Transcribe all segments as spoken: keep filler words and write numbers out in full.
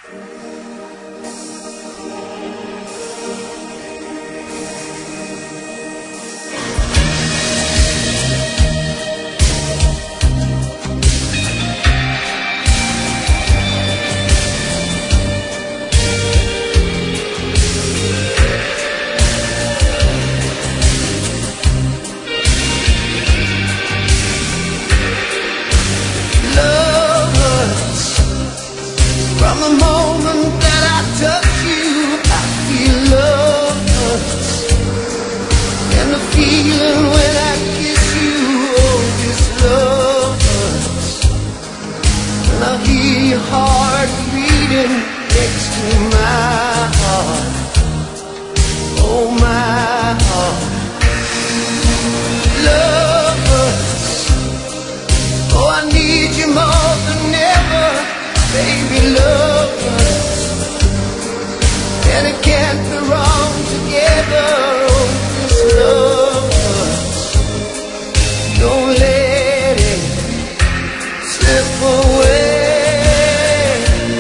From the moment that I touch you, I feel love hurts. And the feeling when I kiss you, oh, this love hurts. And I hear your heart beating next to my heart. Oh, my heart. Love hurts. Oh, I need you more than ever. Baby, love hurts, and it can't be wrong together. Oh, this love hurts. Don't let it slip away.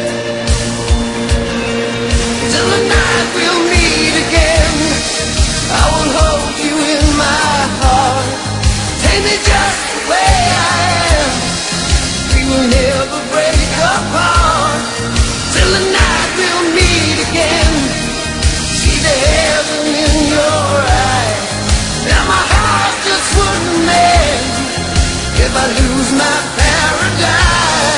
Till the night we'll meet again, I will hold you in my heart. Take me just the way I am. We will never break apart. Till the night we'll meet again. See the heaven in your eyes. Now my heart just wouldn't mend if I lose my paradise.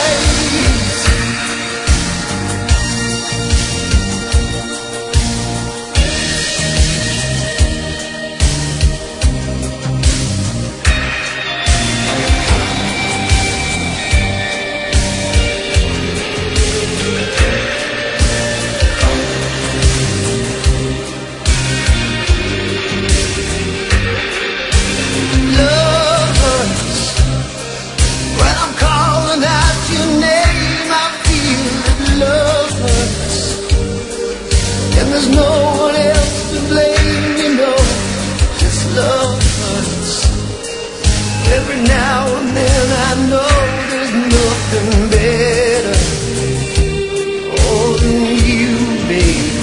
There's no one else to blame, you know. This love hurts. Every now and then I know there's nothing better. Oh, than you, baby.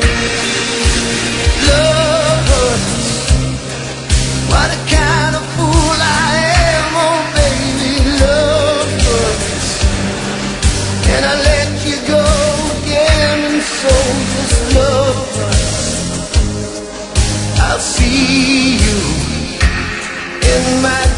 Love hurts. What a kind of fool I am, oh baby. Love hurts. And I let you go again, and so this love. I'll see you in my